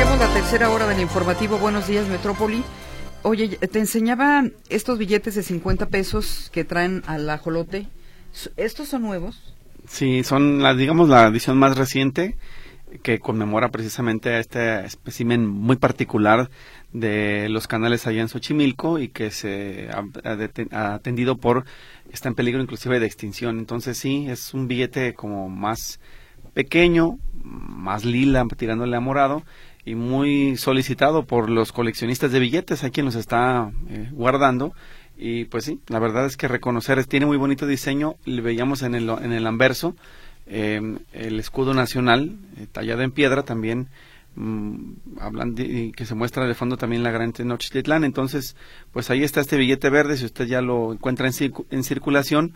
Iniciamos la tercera hora del informativo. Buenos días, Metrópoli. Oye, te enseñaba estos billetes de 50 pesos que traen al ajolote. ¿Estos son nuevos? Sí, son la edición más reciente que conmemora precisamente a este espécimen muy particular de los canales allá en Xochimilco y que se ha atendido está en peligro inclusive de extinción. Entonces sí, es un billete como más pequeño, más lila, tirándole a morado, y muy solicitado por los coleccionistas de billetes, hay quien los está guardando. Y pues sí, la verdad es que tiene muy bonito diseño. Le veíamos en el anverso el escudo nacional tallado en piedra también, hablando, y que se muestra de fondo también la gran Tenochtitlán. Entonces pues ahí está este billete verde. Si usted ya lo encuentra en circulación,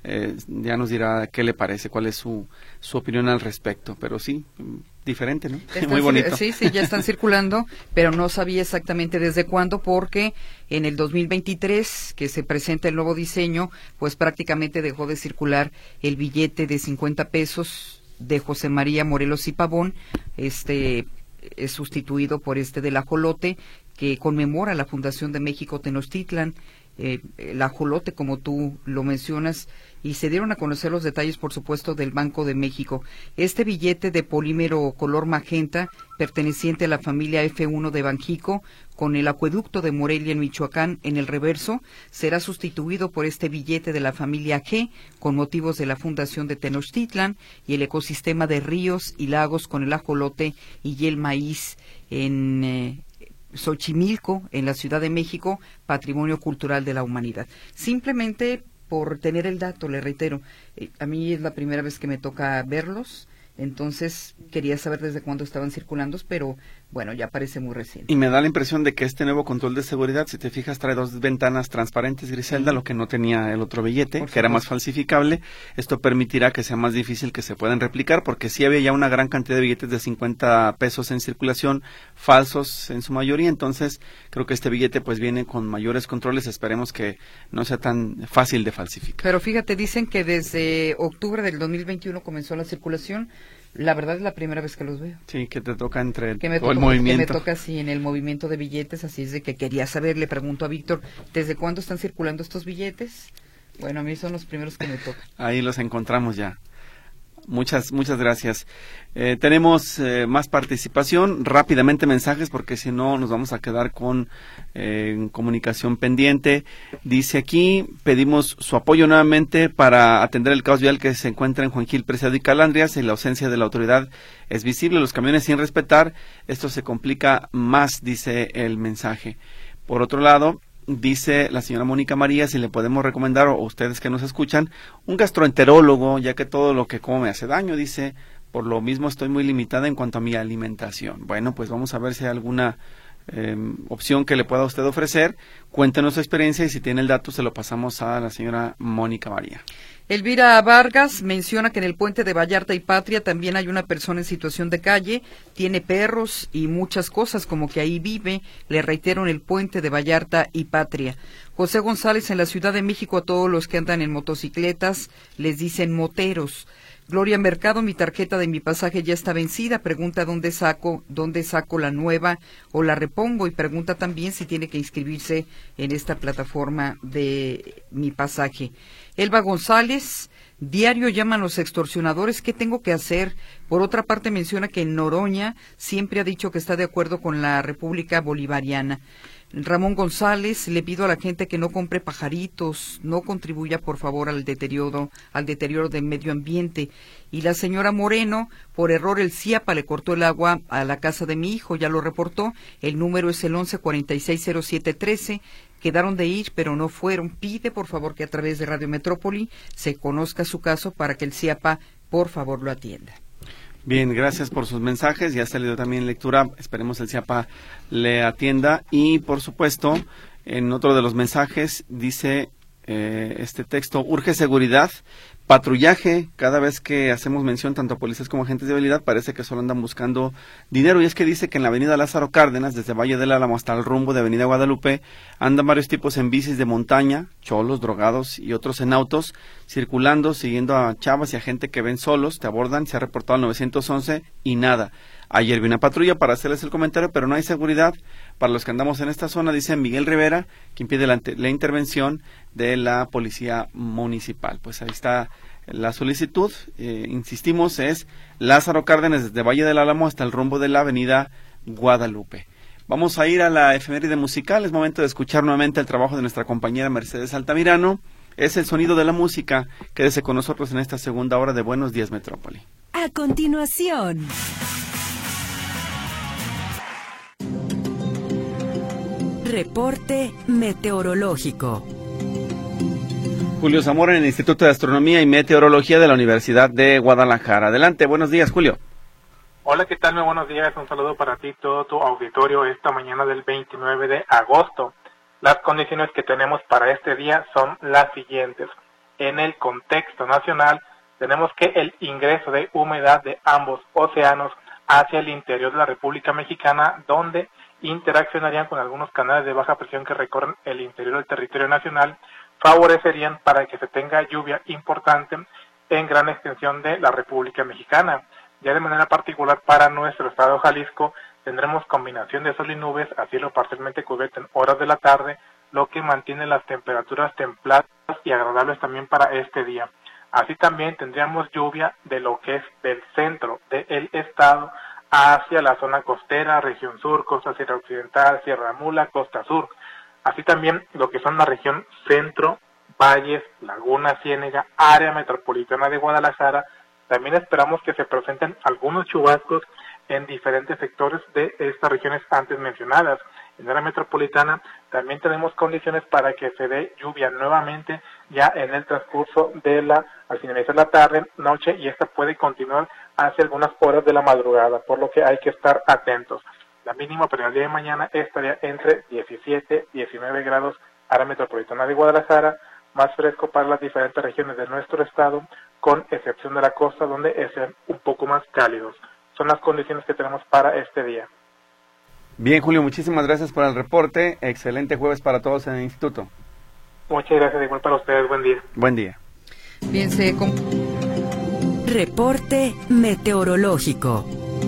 ya nos dirá qué le parece, cuál es su opinión al respecto. Pero sí, diferente, ¿no? Muy bonito. Sí, ya están circulando, pero no sabía exactamente desde cuándo, porque en el 2023, que se presenta el nuevo diseño, pues prácticamente dejó de circular el billete de 50 pesos de José María Morelos y Pavón. Es sustituido por del ajolote, que conmemora la fundación de México Tenochtitlan. El ajolote, como tú lo mencionas, y se dieron a conocer los detalles, por supuesto, del Banco de México. Este billete de polímero color magenta, perteneciente a la familia F1 de Banjico, con el acueducto de Morelia en Michoacán en el reverso, será sustituido por este billete de la familia G, con motivos de la fundación de Tenochtitlan y el ecosistema de ríos y lagos con el ajolote y el maíz en Xochimilco, en la Ciudad de México, Patrimonio Cultural de la Humanidad. Simplemente por tener el dato, le reitero, a mí es la primera vez que me toca verlos, entonces quería saber desde cuándo estaban circulando, pero bueno, ya parece muy reciente. Y me da la impresión de que este nuevo control de seguridad, si te fijas, trae 2 ventanas transparentes, Griselda, lo que no tenía el otro billete, que era más falsificable. Esto permitirá que sea más difícil que se puedan replicar, porque sí había ya una gran cantidad de billetes de 50 pesos en circulación, falsos en su mayoría. Entonces creo que este billete pues viene con mayores controles. Esperemos que no sea tan fácil de falsificar. Pero fíjate, dicen que desde octubre del 2021 comenzó la circulación. La verdad es la primera vez que los veo. Sí, que te toca todo Que el movimiento. me toca así en el movimiento de billetes, así es de que quería saber, le pregunto a Víctor, ¿desde cuándo están circulando estos billetes? Bueno, a mí son los primeros que me tocan. Ahí los encontramos ya. Muchas gracias. Tenemos más participación, rápidamente mensajes, porque si no nos vamos a quedar con comunicación pendiente. Dice aquí, pedimos su apoyo nuevamente para atender el caos vial que se encuentra en Juan Gil Preciado y Calandrias. En la ausencia de la autoridad es visible, los camiones sin respetar, esto se complica más, dice el mensaje. Por otro lado, dice la señora Mónica María si le podemos recomendar, o ustedes que nos escuchan, un gastroenterólogo, ya que todo lo que como me hace daño. Dice, por lo mismo estoy muy limitada en cuanto a mi alimentación. Bueno, pues vamos a ver si hay alguna opción que le pueda usted ofrecer. Cuéntenos su experiencia y si tiene el dato se lo pasamos a la señora Mónica María. Elvira Vargas menciona que en el puente de Vallarta y Patria también hay una persona en situación de calle, tiene perros y muchas cosas, como que ahí vive. Le reitero, en el puente de Vallarta y Patria. José González, en la Ciudad de México, a todos los que andan en motocicletas les dicen moteros. Gloria Mercado, mi tarjeta de mi pasaje ya está vencida, pregunta dónde saco la nueva o la repongo, y pregunta también si tiene que inscribirse en esta plataforma de mi pasaje. Elba González, diario llaman los extorsionadores, ¿qué tengo que hacer? Por otra parte menciona que en Noroña siempre ha dicho que está de acuerdo con la República Bolivariana. Ramón González, le pido a la gente que no compre pajaritos, no contribuya por favor al deterioro del medio ambiente. Y la señora Moreno, por error el CIAPA le cortó el agua a la casa de mi hijo, ya lo reportó, el número es el 11460713, quedaron de ir pero no fueron. Pide por favor que a través de Radio Metrópoli se conozca su caso para que el CIAPA por favor lo atienda. Bien, gracias por sus mensajes, ya se le dio también lectura, esperemos el CIAPA le atienda. Y por supuesto, en otro de los mensajes dice este texto, urge seguridad, patrullaje. Cada vez que hacemos mención tanto a policías como agentes de vialidad parece que solo andan buscando dinero, y es que dice que en la avenida Lázaro Cárdenas, desde Valle del Álamo hasta el rumbo de avenida Guadalupe, andan varios tipos en bicis de montaña, cholos, drogados y otros en autos, circulando, siguiendo a chavas y a gente que ven solos, te abordan, se ha reportado al 911 y nada. Ayer vi una patrulla para hacerles el comentario, pero no hay seguridad para los que andamos en esta zona, dice Miguel Rivera, quien pide la intervención de la policía municipal. Pues ahí está la solicitud, insistimos, es Lázaro Cárdenas desde Valle del Álamo hasta el rumbo de la avenida Guadalupe. Vamos a ir a la efeméride musical, es momento de escuchar nuevamente el trabajo de nuestra compañera Mercedes Altamirano. Es el sonido de la música. Quédese con nosotros en esta segunda hora de Buenos Días Metrópoli. A continuación, reporte meteorológico. Julio Zamora en el Instituto de Astronomía y Meteorología de la Universidad de Guadalajara. Adelante, buenos días, Julio. Hola, ¿qué tal? Muy buenos días. Un saludo para ti, todo tu auditorio, esta mañana del 29 de agosto. Las condiciones que tenemos para este día son las siguientes. En el contexto nacional, tenemos que el ingreso de humedad de ambos océanos hacia el interior de la República Mexicana, donde interaccionarían con algunos canales de baja presión que recorren el interior del territorio nacional, favorecerían para que se tenga lluvia importante en gran extensión de la República Mexicana. Ya de manera particular para nuestro estado Jalisco tendremos combinación de sol y nubes a cielo parcialmente cubierto en horas de la tarde, lo que mantiene las temperaturas templadas y agradables también para este día. Así también tendríamos lluvia de lo que es del centro del estado hacia la zona costera, región sur, costa sierra occidental, Sierra Mula, costa sur. Así también lo que son la región centro, valles, Laguna Ciénega, área metropolitana de Guadalajara. También esperamos que se presenten algunos chubascos en diferentes sectores de estas regiones antes mencionadas. En la área metropolitana también tenemos condiciones para que se dé lluvia nuevamente ya en el transcurso al finalizar la tarde, noche, y esta puede continuar hacia algunas horas de la madrugada, por lo que hay que estar atentos. La mínima para el día de mañana estaría entre 17 y 19 grados, área metropolitana de Guadalajara, más fresco para las diferentes regiones de nuestro estado, con excepción de la costa, donde sean un poco más cálidos. Son las condiciones que tenemos para este día. Bien, Julio, muchísimas gracias por el reporte. Excelente jueves para todos en el instituto. Muchas gracias, igual para ustedes. Buen día. Buen día. Bien, Reporte meteorológico.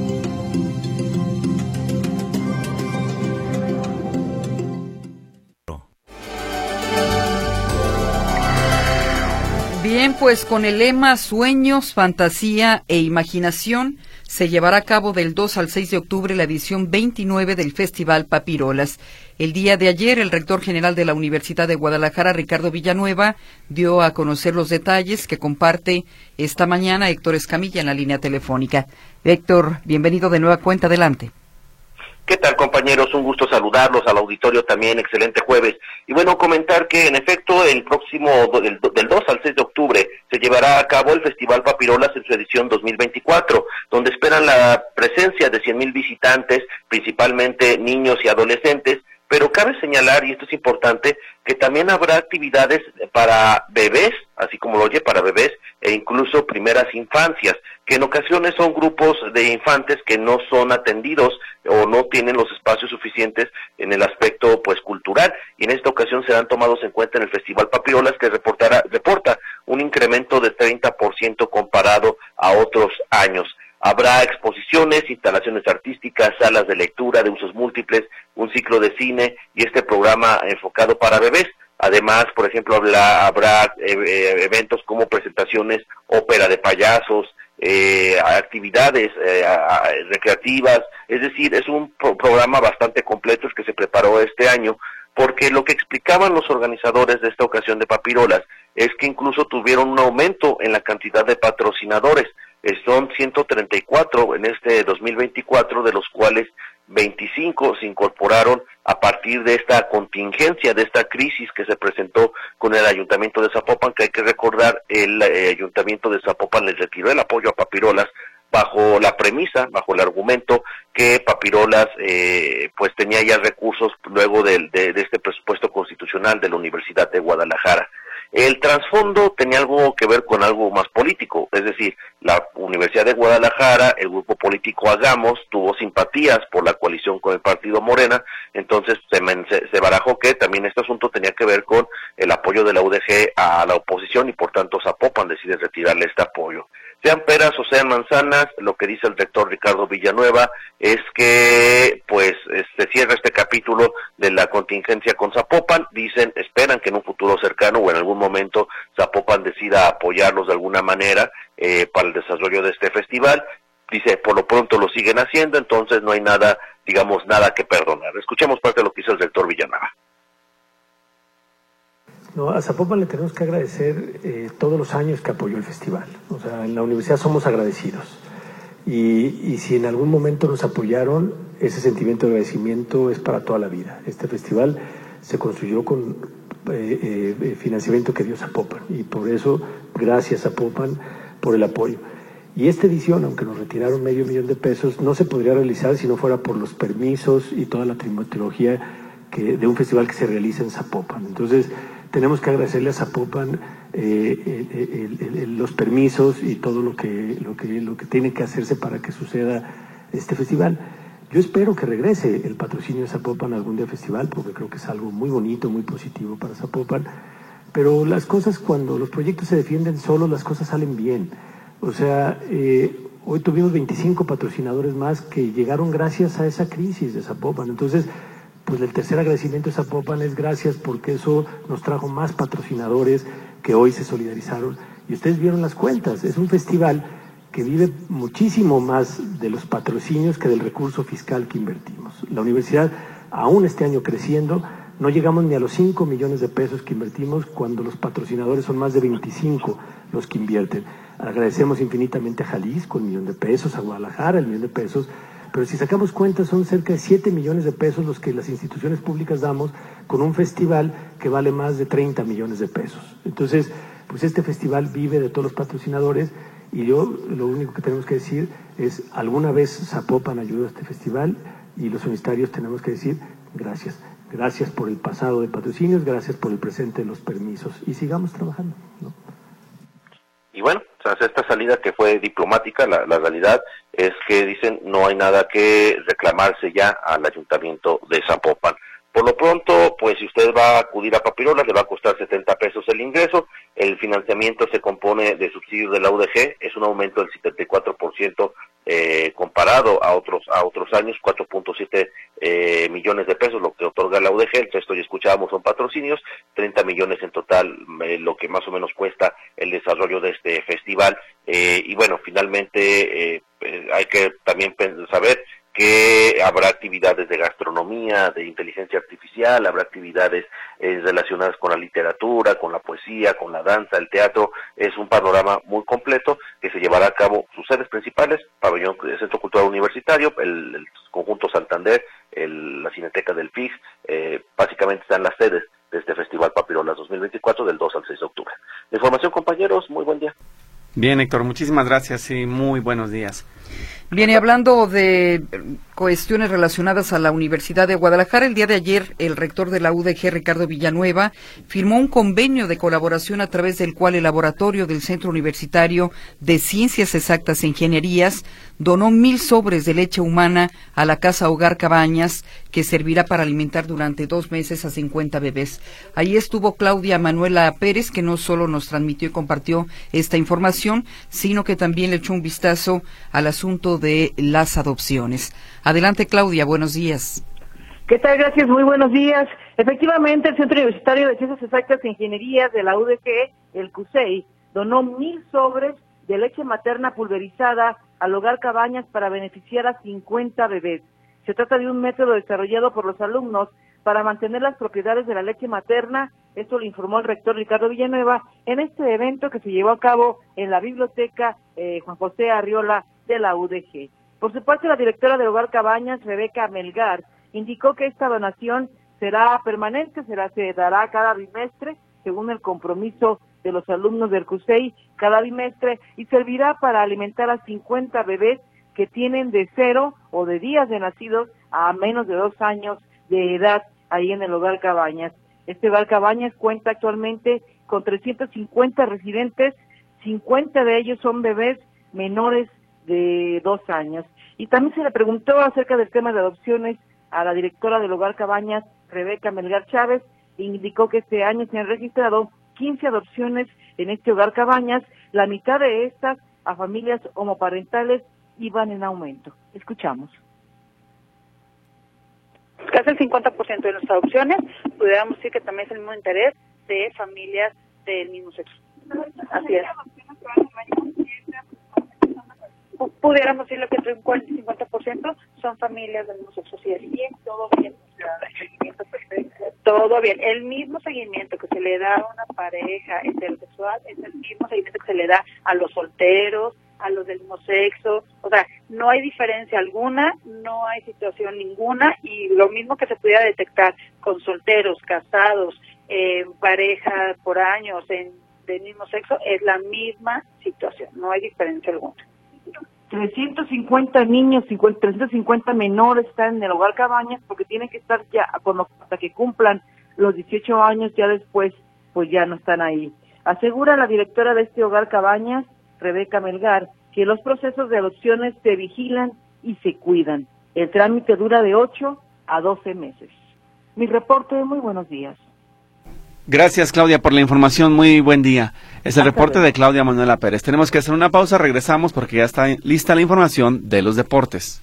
Bien, pues con el lema Sueños, Fantasía e Imaginación se llevará a cabo del 2 al 6 de octubre la edición 29 del Festival Papirolas. El día de ayer, el rector general de la Universidad de Guadalajara, Ricardo Villanueva, dio a conocer los detalles que comparte esta mañana Héctor Escamilla en la línea telefónica. Héctor, bienvenido de nueva cuenta, adelante. ¿Qué tal, compañeros? Un gusto saludarlos, al auditorio también, excelente jueves. Y bueno, comentar que en efecto el próximo, del 2 al 6 de octubre, se llevará a cabo el Festival Papirolas en su edición 2024, donde esperan la presencia de 100,000 visitantes, principalmente niños y adolescentes, pero cabe señalar, y esto es importante, que también habrá actividades para bebés, así como lo oye, para bebés, e incluso primeras infancias, que en ocasiones son grupos de infantes que no son atendidos o no tienen los espacios suficientes en el aspecto pues cultural, y en esta ocasión serán tomados en cuenta en el Festival Papirolas, que reporta un incremento de 30% comparado a otros años. Habrá exposiciones, instalaciones artísticas, salas de lectura de usos múltiples, un ciclo de cine y este programa enfocado para bebés. Además, por ejemplo, habrá eventos como presentaciones, ópera de payasos, actividades recreativas. Es decir, es un programa bastante completo el que se preparó este año, porque lo que explicaban los organizadores de esta ocasión de Papirolas es que incluso tuvieron un aumento en la cantidad de patrocinadores. Son 134 en este 2024, de los cuales 25 se incorporaron a partir de esta contingencia, de esta crisis que se presentó con el Ayuntamiento de Zapopan, que hay que recordar, el Ayuntamiento de Zapopan les retiró el apoyo a Papirolas bajo la premisa, bajo el argumento que Papirolas pues tenía ya recursos luego de este presupuesto constitucional de la Universidad de Guadalajara. El trasfondo tenía algo que ver con algo más político, es decir, la Universidad de Guadalajara, el grupo político Hagamos, tuvo simpatías por la coalición con el partido Morena, entonces se barajó que también este asunto tenía que ver con el apoyo de la UDG a la oposición y por tanto Zapopan decide retirarle este apoyo. sean peras o sean manzanas, lo que dice el rector Ricardo Villanueva es que pues se cierra este capítulo de la contingencia con Zapopan. Dicen, esperan que en un futuro cercano o en algún momento Zapopan decida apoyarlos de alguna manera para el desarrollo de este festival. Dice, por lo pronto lo siguen haciendo, entonces no hay nada, digamos, nada que perdonar. Escuchemos parte de lo que dice el rector Villanueva. No, a Zapopan le tenemos que agradecer todos los años que apoyó el festival. O sea, en la universidad somos agradecidos. Y si en algún momento nos apoyaron, ese sentimiento de agradecimiento es para toda la vida. Este festival se construyó con financiamiento que dio Zapopan. Y por eso, gracias Zapopan por el apoyo. Y esta edición, aunque nos retiraron $500,000, no se podría realizar si no fuera por los permisos y toda la trimetología de un festival que se realiza en Zapopan. Entonces, tenemos que agradecerle a Zapopan los permisos y todo lo que tiene que hacerse para que suceda este festival. Yo espero que regrese el patrocinio de Zapopan algún día al festival, porque creo que es algo muy bonito, muy positivo para Zapopan. Pero las cosas, cuando los proyectos se defienden solos, las cosas salen bien. O sea, hoy tuvimos 25 patrocinadores más que llegaron gracias a esa crisis de Zapopan. Entonces, pues el tercer agradecimiento de Zapopan es gracias, porque eso nos trajo más patrocinadores que hoy se solidarizaron. Y ustedes vieron las cuentas, es un festival que vive muchísimo más de los patrocinios que del recurso fiscal que invertimos. La universidad, aún este año creciendo, no llegamos ni a los 5 millones de pesos que invertimos, cuando los patrocinadores son más de 25 los que invierten. Agradecemos infinitamente a Jalisco $1 millón, a Guadalajara $1 millón, pero si sacamos cuentas son cerca de 7 millones de pesos los que las instituciones públicas damos con un festival que vale más de 30 millones de pesos. Entonces, pues este festival vive de todos los patrocinadores, y yo lo único que tenemos que decir es, alguna vez Zapopan ayudó a este festival, y los universitarios tenemos que decir gracias. Gracias por el pasado de patrocinios, gracias por el presente de los permisos, y sigamos trabajando, ¿no? Y bueno, tras esta salida que fue diplomática, la realidad es que dicen no hay nada que reclamarse ya al ayuntamiento de Zapopan. Por lo pronto, pues si usted va a acudir a Papirolas, le va a costar $70 el ingreso. El financiamiento se compone de subsidios de la UDG, es un aumento del 74% comparado a otros años, 4.7 millones de pesos lo que otorga la UDG. El resto, ya escuchábamos, son patrocinios, 30 millones en total, lo que más o menos cuesta el desarrollo de este festival. Y bueno, finalmente hay que también saber que habrá actividades de gastronomía, de inteligencia artificial, habrá actividades relacionadas con la literatura, con la poesía, con la danza, el teatro. Es un panorama muy completo que se llevará a cabo. Sus sedes principales, Pabellón del Centro Cultural Universitario, el Conjunto Santander, la Cineteca del FIG, básicamente están las sedes de este Festival Papirolas 2024 del 2 al 6 de octubre. De información, compañeros, muy buen día. Bien, Héctor, muchísimas gracias y muy buenos días. Bien, y hablando de cuestiones relacionadas a la Universidad de Guadalajara, el día de ayer el rector de la UDG, Ricardo Villanueva, firmó un convenio de colaboración a través del cual el laboratorio del Centro Universitario de Ciencias Exactas e Ingenierías donó 1,000 sobres de leche humana a la Casa Hogar Cabañas, que servirá para alimentar durante 2 meses a 50 bebés. Ahí estuvo Claudia Manuela Pérez, que no solo nos transmitió y compartió esta información, sino que también le echó un vistazo al asunto de las adopciones. Adelante, Claudia, buenos días. ¿Qué tal? Gracias, muy buenos días. Efectivamente, el Centro Universitario de Ciencias Exactas e Ingenierías de la UDG, el CUSEI, donó 1,000 sobres de leche materna pulverizada al Hogar Cabañas para beneficiar a 50 bebés. Se trata de un método desarrollado por los alumnos para mantener las propiedades de la leche materna. Esto lo informó el rector Ricardo Villanueva en este evento que se llevó a cabo en la biblioteca Juan José Arriola de la UDG. Por su parte, la directora del Hogar Cabañas, Rebeca Melgar, indicó que esta donación será permanente, se dará cada bimestre, según el compromiso de los alumnos del CUSEI, cada bimestre, y servirá para alimentar a 50 bebés que tienen de 0 o de días de nacidos a menos de 2 años de edad ahí en el Hogar Cabañas. Este Hogar Cabañas cuenta actualmente con 350 residentes, 50 de ellos son bebés menores de 2 años. Y también se le preguntó acerca del tema de adopciones a la directora del Hogar Cabañas, Rebeca Melgar Chávez, e indicó que este año se han registrado 15 adopciones en este Hogar Cabañas, la mitad de estas a familias homoparentales iban en aumento. Escuchamos. Casi el 50% de nuestras adopciones, pudiéramos decir que también es el mismo interés de familias del mismo sexo. Así es. Pudiéramos decir lo que es un 40-50% son familias del mismo sexo. Así es. Bien, todo bien. Seguimiento perfecto. Todo bien. El mismo seguimiento que se le da a una pareja heterosexual es el mismo seguimiento que se le da a los solteros, a los del mismo sexo. O sea, no hay diferencia alguna, no hay situación ninguna, y lo mismo que se pudiera detectar con solteros, casados, pareja por años del mismo sexo, es la misma situación, no hay diferencia alguna. 350 niños, 350 menores están en el Hogar Cabañas porque tienen que estar ya hasta que cumplan los 18 años, ya después pues ya no están ahí. Asegura la directora de este Hogar Cabañas, Rebeca Melgar, que los procesos de adopciones se vigilan y se cuidan. El trámite dura de 8 a 12 meses. Mi reporte, muy buenos días. Gracias, Claudia, por la información. Muy buen día. Es el reporte de Claudia Manuela Pérez. Tenemos que hacer una pausa, regresamos porque ya está lista la información de los deportes.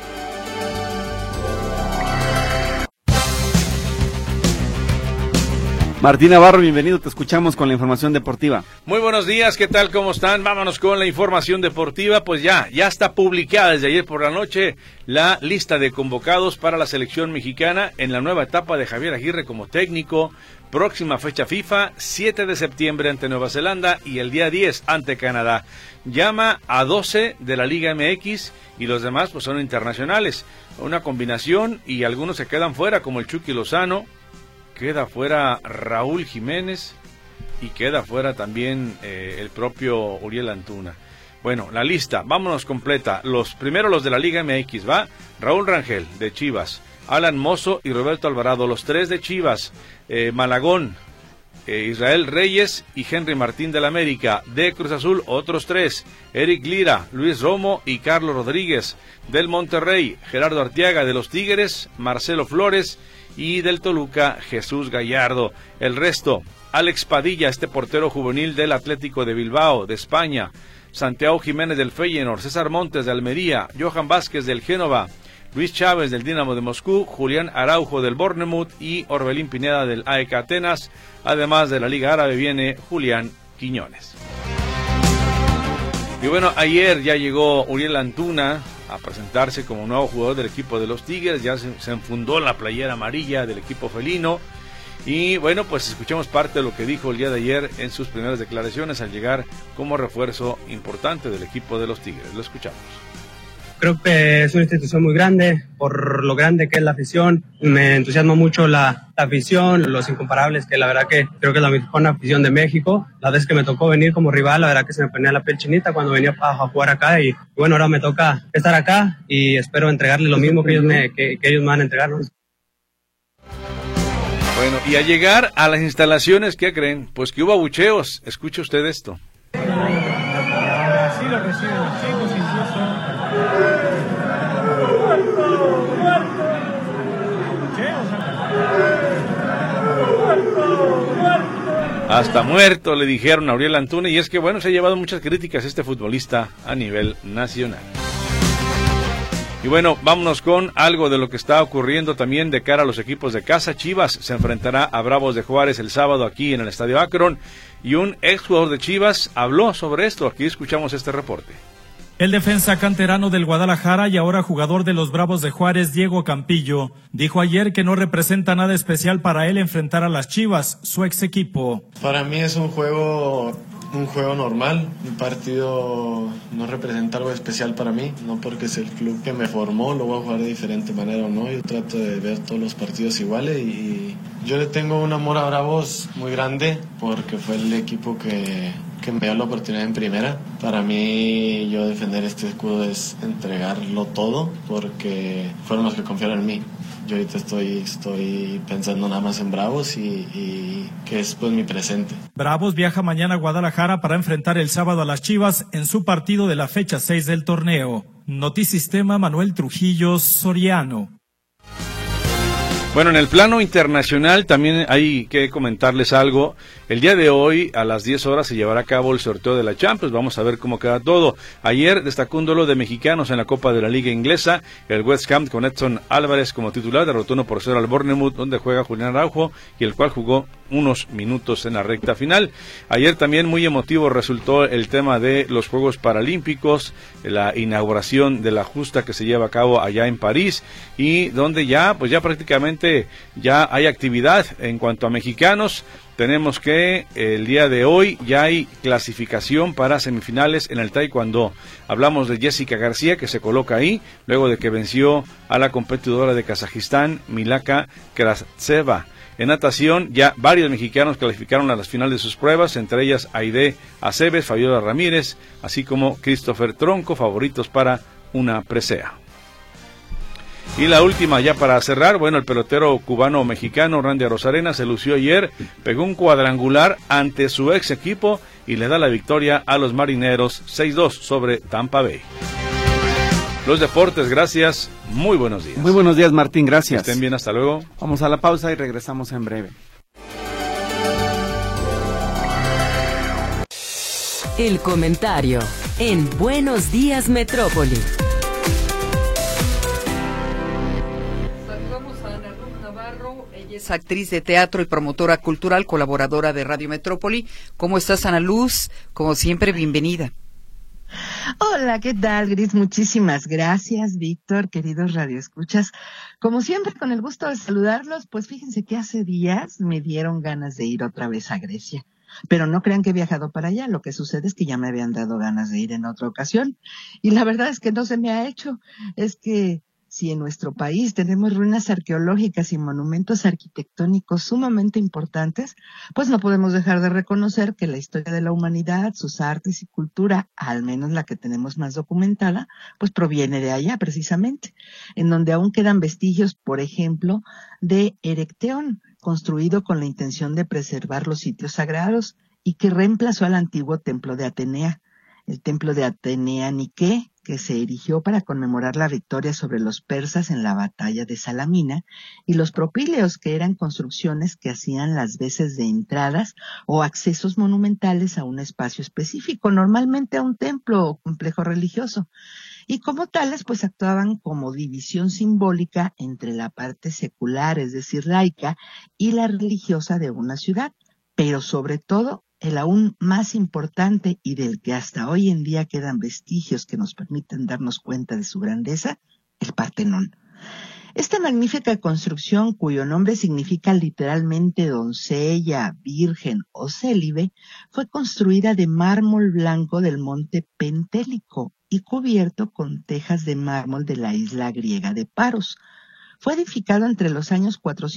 Martín Navarro, bienvenido, te escuchamos con la información deportiva. Muy buenos días, ¿qué tal? ¿Cómo están? Vámonos con la información deportiva. Pues ya está publicada desde ayer por la noche la lista de convocados para la selección mexicana en la nueva etapa de Javier Aguirre como técnico. Próxima fecha FIFA, 7 de septiembre ante Nueva Zelanda y el día 10 ante Canadá. Llama a 12 de la Liga MX y los demás pues son internacionales. Una combinación y algunos se quedan fuera como el Chucky Lozano. Queda fuera Raúl Jiménez y queda fuera también el propio Uriel Antuna. Bueno, la lista, vámonos completa. Los de la Liga MX, ¿va? Raúl Rangel, de Chivas, Alan Mozo y Roberto Alvarado, los 3 de Chivas, Malagón, Israel Reyes y Henry Martín del América. De Cruz Azul, otros 3, Eric Lira, Luis Romo y Carlos Rodríguez. Del Monterrey, Gerardo Arteaga. De los Tigres, Marcelo Flores. Y del Toluca, Jesús Gallardo. El resto, Alex Padilla, este portero juvenil del Atlético de Bilbao, de España, Santiago Jiménez del Feyenoord, César Montes de Almería, Johan Vázquez del Génova, Luis Chávez del Dinamo de Moscú, Julián Araujo del Bournemouth y Orbelín Pineda del AEK Atenas. Además de la Liga Árabe viene Julián Quiñones. Y bueno, ayer ya llegó Uriel Antuna a presentarse como nuevo jugador del equipo de los Tigres. Ya se enfundó la playera amarilla del equipo felino. Y bueno, pues escuchemos parte de lo que dijo el día de ayer en sus primeras declaraciones al llegar como refuerzo importante del equipo de los Tigres. Lo escuchamos. Creo que es una institución muy grande, por lo grande que es la afición. Me entusiasma mucho la afición, los incomparables, que la verdad que creo que es la mejor afición de México. La vez que me tocó venir como rival, la verdad que se me ponía la piel chinita cuando venía a jugar acá. Y bueno, ahora me toca estar acá y espero entregarles lo mismo que ellos me van a entregar, ¿no? Bueno, y al llegar a las instalaciones, ¿qué creen? Pues que hubo abucheos. Escuche usted esto. Así lo reciben los chicos, incluso. Hasta muerto le dijeron a Uriel Antuna, y es que bueno, se ha llevado muchas críticas este futbolista a nivel nacional. Y bueno, vámonos con algo de lo que está ocurriendo también de cara a los equipos de casa. Chivas se enfrentará a Bravos de Juárez el sábado aquí en el Estadio Akron, y un exjugador de Chivas habló sobre esto. Aquí escuchamos este reporte. El defensa canterano del Guadalajara y ahora jugador de los Bravos de Juárez, Diego Campillo, dijo ayer que no representa nada especial para él enfrentar a las Chivas, su ex equipo. Para mí es un juego normal. Un partido no representa algo especial para mí, no porque es el club que me formó, lo voy a jugar de diferente manera o no. Yo trato de ver todos los partidos iguales y yo le tengo un amor a Bravos muy grande porque fue el equipo que me dio la oportunidad en primera. Para mí, yo defender este escudo es entregarlo todo porque fueron los que confiaron en mí. Yo ahorita estoy pensando nada más en Bravos y que es pues mi presente. Bravos viaja mañana a Guadalajara para enfrentar el sábado a las Chivas en su partido de la fecha 6 del torneo. Notisistema, Manuel Trujillo Soriano. Bueno, en el plano internacional también hay que comentarles algo. El día de hoy, a las 10 horas, se llevará a cabo el sorteo de la Champions. Vamos a ver cómo queda todo. Ayer destacó un duelo de mexicanos en la Copa de la Liga Inglesa. El West Ham, con Edson Álvarez como titular, derrotó 1-0 al Bournemouth, donde juega Julián Araujo, y el cual jugó unos minutos en la recta final. Ayer también muy emotivo resultó el tema de los Juegos Paralímpicos, la inauguración de la justa que se lleva a cabo allá en París, y donde ya prácticamente ya hay actividad en cuanto a mexicanos. Tenemos que el día de hoy ya hay clasificación para semifinales en el taekwondo. Hablamos de Jessica García, que se coloca ahí, luego de que venció a la competidora de Kazajistán, Milaka Krastseva. En natación, ya varios mexicanos calificaron a las finales de sus pruebas, entre ellas Aide Aceves, Fabiola Ramírez, así como Christopher Tronco, favoritos para una presea. Y la última ya para cerrar, el pelotero cubano-mexicano Randy Arozarena se lució ayer, pegó un cuadrangular ante su ex equipo y le da la victoria a los Marineros 6-2 sobre Tampa Bay. Los deportes, gracias, muy buenos días. Muy buenos días, Martín, gracias. Que estén bien, hasta luego. Vamos a la pausa y regresamos en breve. El comentario en Buenos Días Metrópoli. Ella es actriz de teatro y promotora cultural, colaboradora de Radio Metrópoli. ¿Cómo estás, Ana Luz? Como siempre, bienvenida. Hola, ¿qué tal, Gris? Muchísimas gracias, Víctor, queridos radioescuchas. Como siempre, con el gusto de saludarlos, pues fíjense que hace días me dieron ganas de ir otra vez a Grecia. Pero no crean que he viajado para allá, lo que sucede es que ya me habían dado ganas de ir en otra ocasión. Y la verdad es que no se me ha hecho. Es que si en nuestro país tenemos ruinas arqueológicas y monumentos arquitectónicos sumamente importantes, pues no podemos dejar de reconocer que la historia de la humanidad, sus artes y cultura, al menos la que tenemos más documentada, pues proviene de allá precisamente, en donde aún quedan vestigios, por ejemplo, de Erecteón, construido con la intención de preservar los sitios sagrados y que reemplazó al antiguo templo de Atenea. El templo de Atenea Nike, que se erigió para conmemorar la victoria sobre los persas en la batalla de Salamina, y los propíleos, que eran construcciones que hacían las veces de entradas o accesos monumentales a un espacio específico, normalmente a un templo o complejo religioso, y como tales pues actuaban como división simbólica entre la parte secular, es decir, laica, y la religiosa de una ciudad, pero sobre todo el aún más importante y del que hasta hoy en día quedan vestigios que nos permiten darnos cuenta de su grandeza, el Partenón. Esta magnífica construcción, cuyo nombre significa literalmente doncella, virgen o célibe, fue construida de mármol blanco del monte Pentélico y cubierto con tejas de mármol de la isla griega de Paros. Fue edificado entre los años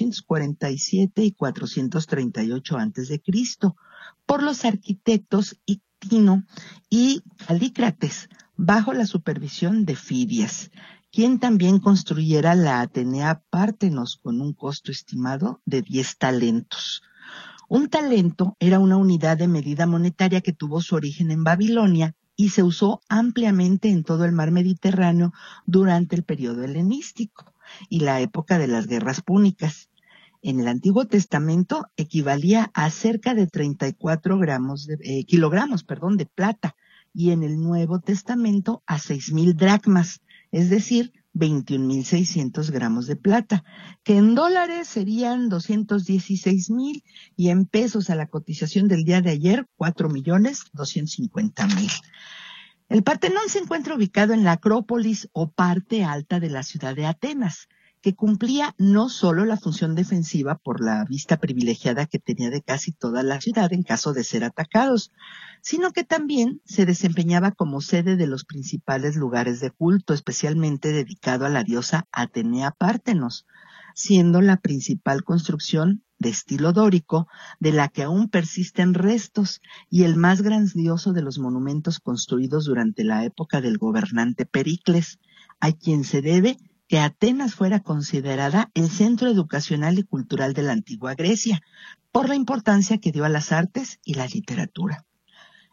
447 y 438 a.C. por los arquitectos Ictino y Calícrates, bajo la supervisión de Fidias, quien también construyera la Atenea Partenos con un costo estimado de 10 talentos. Un talento era una unidad de medida monetaria que tuvo su origen en Babilonia y se usó ampliamente en todo el mar Mediterráneo durante el periodo helenístico y la época de las guerras púnicas. En el Antiguo Testamento equivalía a cerca de 34 kilogramos de plata, y en el Nuevo Testamento a 6,000 dracmas, es decir, 21,600 gramos de plata, que en dólares serían 216,000 y en pesos a la cotización del día de ayer 4,250,000. El Partenón se encuentra ubicado en la Acrópolis o parte alta de la ciudad de Atenas, que cumplía no solo la función defensiva por la vista privilegiada que tenía de casi toda la ciudad en caso de ser atacados, sino que también se desempeñaba como sede de los principales lugares de culto, especialmente dedicado a la diosa Atenea Partenos, siendo la principal construcción de estilo dórico, de la que aún persisten restos, y el más grandioso de los monumentos construidos durante la época del gobernante Pericles, a quien se debe que Atenas fuera considerada el centro educacional y cultural de la antigua Grecia, por la importancia que dio a las artes y la literatura.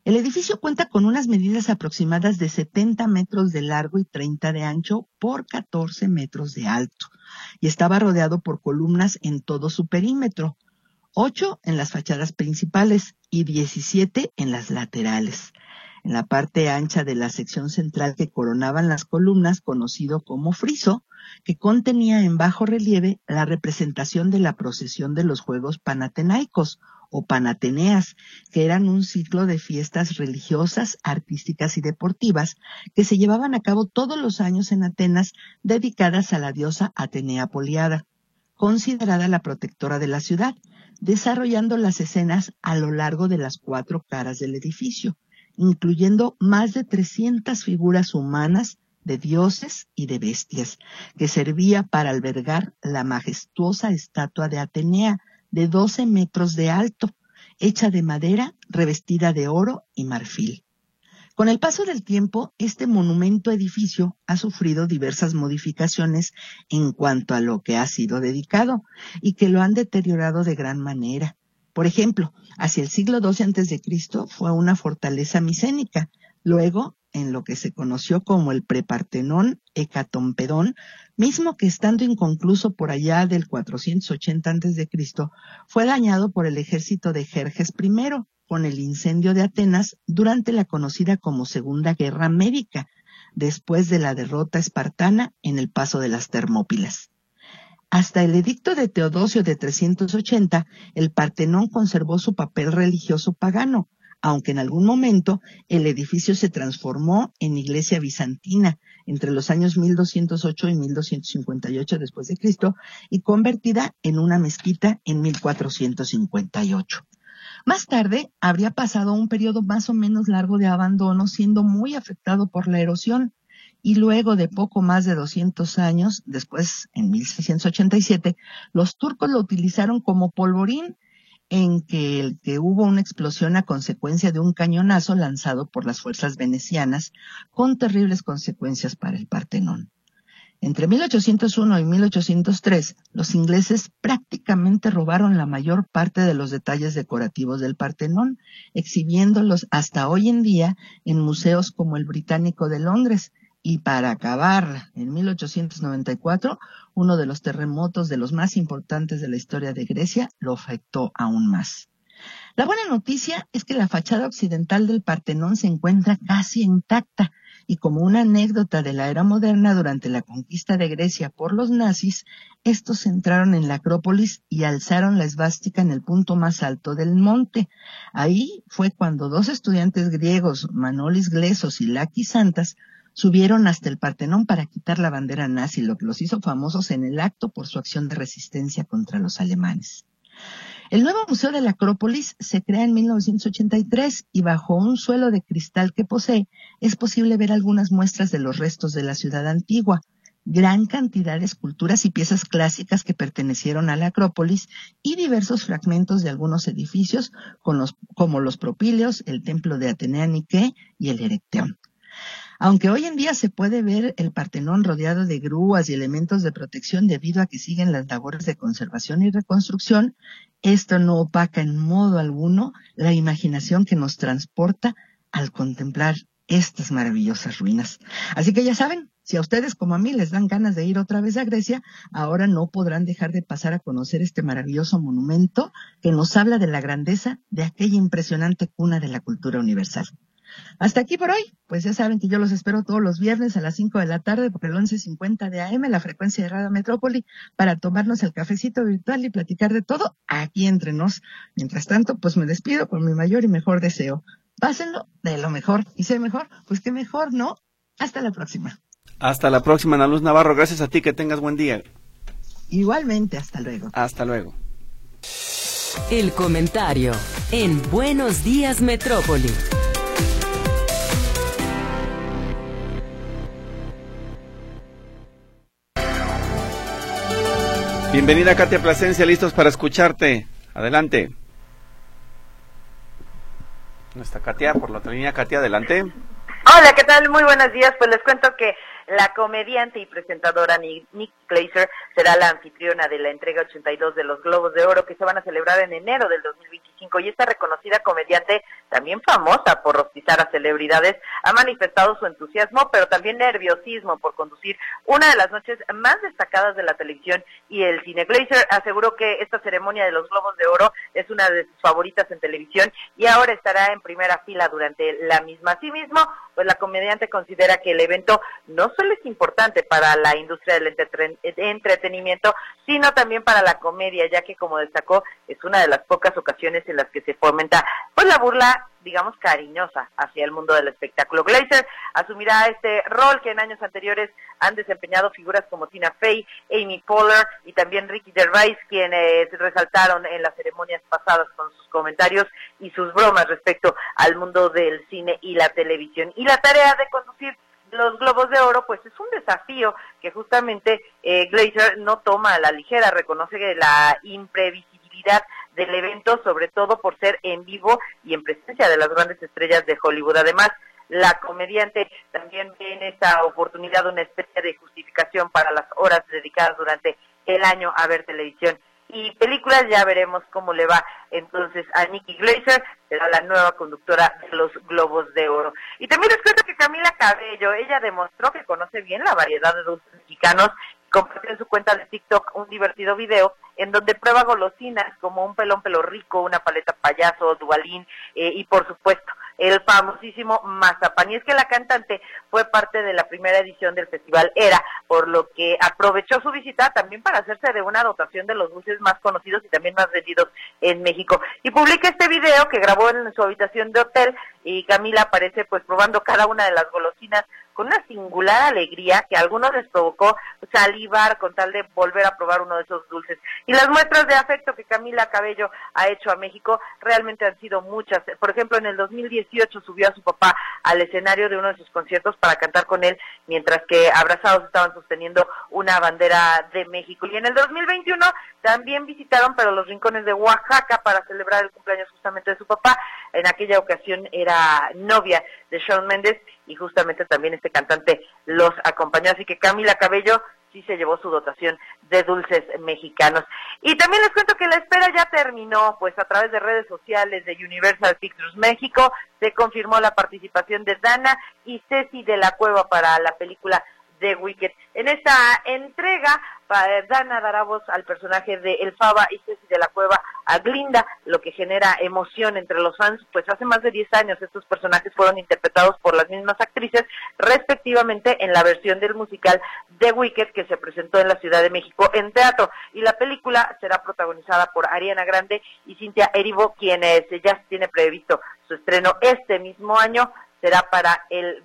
El edificio cuenta con unas medidas aproximadas de 70 metros de largo y 30 de ancho por 14 metros de alto, y estaba rodeado por columnas en todo su perímetro, 8 en las fachadas principales y 17 en las laterales. En la parte ancha de la sección central que coronaban las columnas, conocido como friso, que contenía en bajo relieve la representación de la procesión de los Juegos Panatenaicos o Panateneas, que eran un ciclo de fiestas religiosas, artísticas y deportivas que se llevaban a cabo todos los años en Atenas, dedicadas a la diosa Atenea Poliada, considerada la protectora de la ciudad, desarrollando las escenas a lo largo de las 4 caras del edificio, incluyendo más de 300 figuras humanas de dioses y de bestias, que servía para albergar la majestuosa estatua de Atenea de 12 metros de alto, hecha de madera, revestida de oro y marfil. Con el paso del tiempo, este monumento edificio ha sufrido diversas modificaciones en cuanto a lo que ha sido dedicado y que lo han deteriorado de gran manera. Por ejemplo, hacia el siglo XII a.C. fue una fortaleza micénica. Luego, en lo que se conoció como el Prepartenón Hecatompedón, mismo que estando inconcluso por allá del 480 a.C., fue dañado por el ejército de Jerjes I con el incendio de Atenas durante la conocida como Segunda Guerra Médica, después de la derrota espartana en el paso de las Termópilas. Hasta el edicto de Teodosio de 380, el Partenón conservó su papel religioso pagano, aunque en algún momento el edificio se transformó en iglesia bizantina entre los años 1208 y 1258 después de Cristo y convertida en una mezquita en 1458. Más tarde habría pasado un periodo más o menos largo de abandono, siendo muy afectado por la erosión, y luego de poco más de 200 años, después en 1687, los turcos lo utilizaron como polvorín, en que hubo una explosión a consecuencia de un cañonazo lanzado por las fuerzas venecianas, con terribles consecuencias para el Partenón. Entre 1801 y 1803, los ingleses prácticamente robaron la mayor parte de los detalles decorativos del Partenón, exhibiéndolos hasta hoy en día en museos como el Británico de Londres. Y para acabar, en 1894, uno de los terremotos de los más importantes de la historia de Grecia lo afectó aún más. La buena noticia es que la fachada occidental del Partenón se encuentra casi intacta, y como una anécdota de la era moderna, durante la conquista de Grecia por los nazis, estos entraron en la Acrópolis y alzaron la esvástica en el punto más alto del monte. Ahí fue cuando 2 estudiantes griegos, Manolis Glesos y Lakis Santas, subieron hasta el Partenón para quitar la bandera nazi, lo que los hizo famosos en el acto por su acción de resistencia contra los alemanes. El nuevo Museo de la Acrópolis se crea en 1983 y bajo un suelo de cristal que posee es posible ver algunas muestras de los restos de la ciudad antigua, gran cantidad de esculturas y piezas clásicas que pertenecieron a la Acrópolis y diversos fragmentos de algunos edificios como los Propíleos, el templo de Atenea Nike y el Erecteón. Aunque hoy en día se puede ver el Partenón rodeado de grúas y elementos de protección debido a que siguen las labores de conservación y reconstrucción, esto no opaca en modo alguno la imaginación que nos transporta al contemplar estas maravillosas ruinas. Así que ya saben, si a ustedes como a mí les dan ganas de ir otra vez a Grecia, ahora no podrán dejar de pasar a conocer este maravilloso monumento que nos habla de la grandeza de aquella impresionante cuna de la cultura universal. Hasta aquí por hoy, pues ya saben que yo los espero todos los viernes a las 5 de la tarde por el 1150 de AM, la frecuencia de Radio Metrópoli, para tomarnos el cafecito virtual y platicar de todo aquí entre nos. Mientras tanto, pues me despido con mi mayor y mejor deseo. Pásenlo de lo mejor, y sé mejor, pues qué mejor, ¿no? Hasta la próxima. Hasta la próxima, Ana Luz Navarro, gracias a ti, que tengas buen día. Igualmente, hasta luego. Hasta luego. El comentario en Buenos Días Metrópoli. Bienvenida, Katia Plasencia, listos para escucharte. Adelante. ¿No está Katia? Por la otra línea, Katia, adelante. Hola, ¿qué tal? Muy buenos días. Pues les cuento que La comediante y presentadora Nikki Glaser será la anfitriona de la entrega 82 de los Globos de Oro, que se van a celebrar en enero del 2025, y esta reconocida comediante, también famosa por rostizar a celebridades, ha manifestado su entusiasmo, pero también nerviosismo por conducir una de las noches más destacadas de la televisión y el cine. Glaser aseguró que esta ceremonia de los Globos de Oro es una de sus favoritas en televisión y ahora estará en primera fila durante la misma. Asimismo, pues la comediante considera que el evento no solo es importante para la industria del entretenimiento, sino también para la comedia, ya que, como destacó, es una de las pocas ocasiones en las que se fomenta pues la burla, digamos, cariñosa hacia el mundo del espectáculo. Glaser asumirá este rol que en años anteriores han desempeñado figuras como Tina Fey, Amy Poehler y también Ricky Gervais, quienes resaltaron en las ceremonias pasadas con sus comentarios y sus bromas respecto al mundo del cine y la televisión. Y la tarea de conducir los Globos de Oro, pues es un desafío que justamente Glaser no toma a la ligera, reconoce que la imprevisibilidad del evento, sobre todo por ser en vivo y en presencia de las grandes estrellas de Hollywood. Además, la comediante también ve en esta oportunidad una especie de justificación para las horas dedicadas durante el año a ver televisión y películas. Ya veremos cómo le va entonces a Nikki Glaser, será la nueva conductora de los Globos de Oro. Y también les cuento que Camila Cabello, ella demostró que conoce bien la variedad de dulces mexicanos, compartió en su cuenta de TikTok un divertido video en donde prueba golosinas como un pelón pelo rico, una paleta payaso, Dubalín y por supuesto el famosísimo mazapán. Y es que la cantante fue parte de la primera edición del Festival Era, por lo que aprovechó su visita también para hacerse de una dotación de los dulces más conocidos y también más vendidos en México. Y publica este video que grabó en su habitación de hotel, y Camila aparece pues probando cada una de las golosinas con una singular alegría que a algunos les provocó salivar con tal de volver a probar uno de esos dulces. Y las muestras de afecto que Camila Cabello ha hecho a México realmente han sido muchas. Por ejemplo, en el 2018 subió a su papá al escenario de uno de sus conciertos para cantar con él, mientras que abrazados estaban sosteniendo una bandera de México. Y en el 2021 también visitaron, pero los rincones de Oaxaca para celebrar el cumpleaños justamente de su papá. En aquella ocasión era novia de Shawn Mendes y justamente también este cantante los acompañó. Así que Camila Cabello sí se llevó su dotación de dulces mexicanos. Y también les cuento que la espera ya terminó, pues a través de redes sociales de Universal Pictures México se confirmó la participación de Dana y Ceci de la Cueva para la película The Wicked. En esta entrega, Dana dará voz al personaje de Elphaba y Ceci de la Cueva a Glinda, lo que genera emoción entre los fans, pues hace más de 10 años estos personajes fueron interpretados por las mismas actrices, respectivamente en la versión del musical The Wicked, que se presentó en la Ciudad de México en teatro, y la película será protagonizada por Ariana Grande y Cynthia Erivo, quienes ya tiene previsto su estreno este mismo año, será para el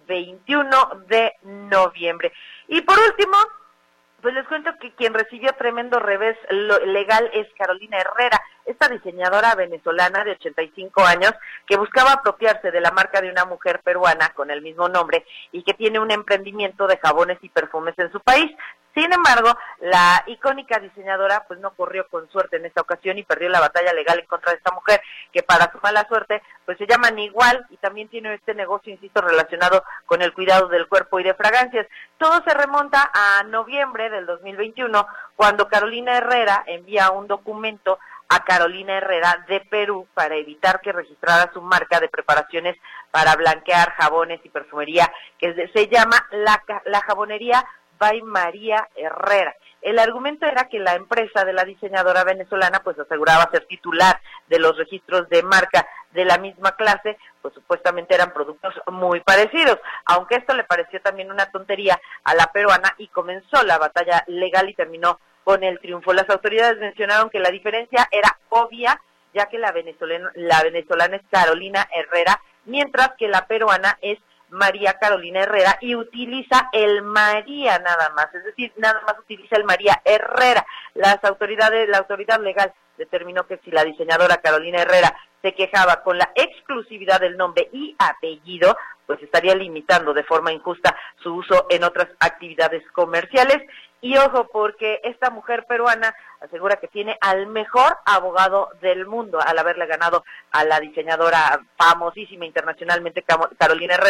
21 de noviembre. Y por último, pues les cuento que quien recibió tremendo revés legal es Carolina Herrera, esta diseñadora venezolana de 85 años que buscaba apropiarse de la marca de una mujer peruana con el mismo nombre y que tiene un emprendimiento de jabones y perfumes en su país. Sin embargo, la icónica diseñadora pues no corrió con suerte en esta ocasión y perdió la batalla legal en contra de esta mujer, que para su mala suerte pues se llaman igual y también tiene este negocio, insisto, relacionado con el cuidado del cuerpo y de fragancias. Todo se remonta a noviembre del 2021, cuando Carolina Herrera envía un documento a Carolina Herrera de Perú para evitar que registrara su marca de preparaciones para blanquear jabones y perfumería, que se llama la Jabonería by María Herrera. El argumento era que la empresa de la diseñadora venezolana pues aseguraba ser titular de los registros de marca de la misma clase, pues supuestamente eran productos muy parecidos, aunque esto le pareció también una tontería a la peruana y comenzó la batalla legal y terminó con el triunfo. Las autoridades mencionaron que la diferencia era obvia, ya que la venezolana es Carolina Herrera, mientras que la peruana es María Carolina Herrera y utiliza el María nada más, es decir, nada más utiliza el María Herrera. La autoridad legal determinó que si la diseñadora Carolina Herrera se quejaba con la exclusividad del nombre y apellido, pues estaría limitando de forma injusta su uso en otras actividades comerciales. Y ojo, porque esta mujer peruana asegura que tiene al mejor abogado del mundo al haberle ganado a la diseñadora famosísima internacionalmente Carolina Herrera,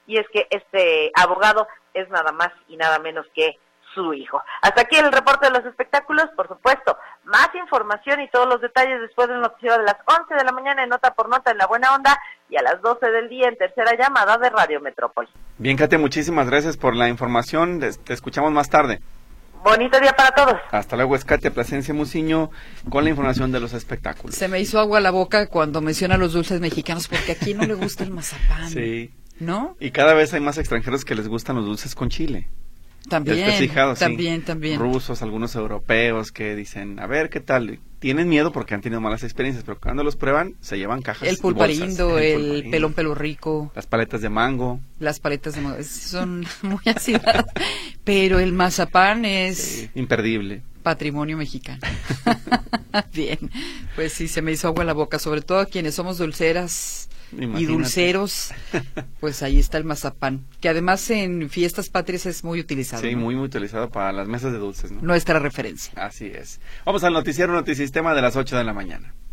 y es que este abogado es nada más y nada menos que su hijo. Hasta aquí el reporte de los espectáculos. Por supuesto, más información y todos los detalles después del noticiero de las 11 de la mañana en Nota por Nota en La Buena Onda y a las 12 del día en Tercera Llamada de Radio Metrópoli. Bien, Katia, muchísimas gracias por la información. Te escuchamos más tarde. Bonito día para todos. Hasta luego, es Katia Plasencia Muciño con la información de los espectáculos. Se me hizo agua la boca cuando menciona los dulces mexicanos, porque aquí no le gusta el mazapán. Sí. ¿No? Y cada vez hay más extranjeros que les gustan los dulces con chile. También, Fijado, también, sí. también. Rusos, algunos europeos que dicen, a ver, ¿qué tal? Tienen miedo porque han tenido malas experiencias, pero cuando los prueban, se llevan cajas. El pulparindo, el pelón pelo rico. Las paletas de mango. Las paletas de mango, son muy ácidas, pero el mazapán es... imperdible. Patrimonio mexicano. Bien, pues sí, se me hizo agua la boca, sobre todo a quienes somos dulceras. Imagínate. Y dulceros, pues ahí está el mazapán, que además en fiestas patrias es muy utilizado. Sí, ¿no? muy utilizado para las mesas de dulces, ¿no? Nuestra referencia. Así es. Vamos al noticiero Notisistema de las 8 de la mañana.